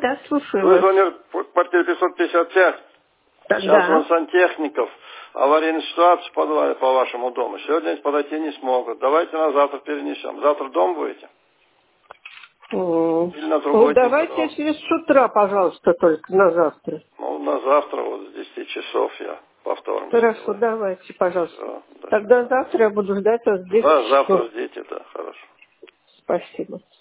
Да, слушаю Вы вас. звонили в квартире 555. Сейчас Да. вон сантехников. Аварийная ситуация в подвале по вашему дому. Сегодня подойти не смогут. Давайте на завтра перенесем. Завтра дом будете? Или на Ну, другой день, давайте, пожалуйста. если с утра, пожалуйста, только на завтра. Ну, на завтра вот с 10 часов я по вторник Хорошо, сделаю. давайте, пожалуйста. Все, до Тогда свидания. завтра я буду ждать вас в 10 Да, завтра часов. ждите, да, хорошо. Спасибо.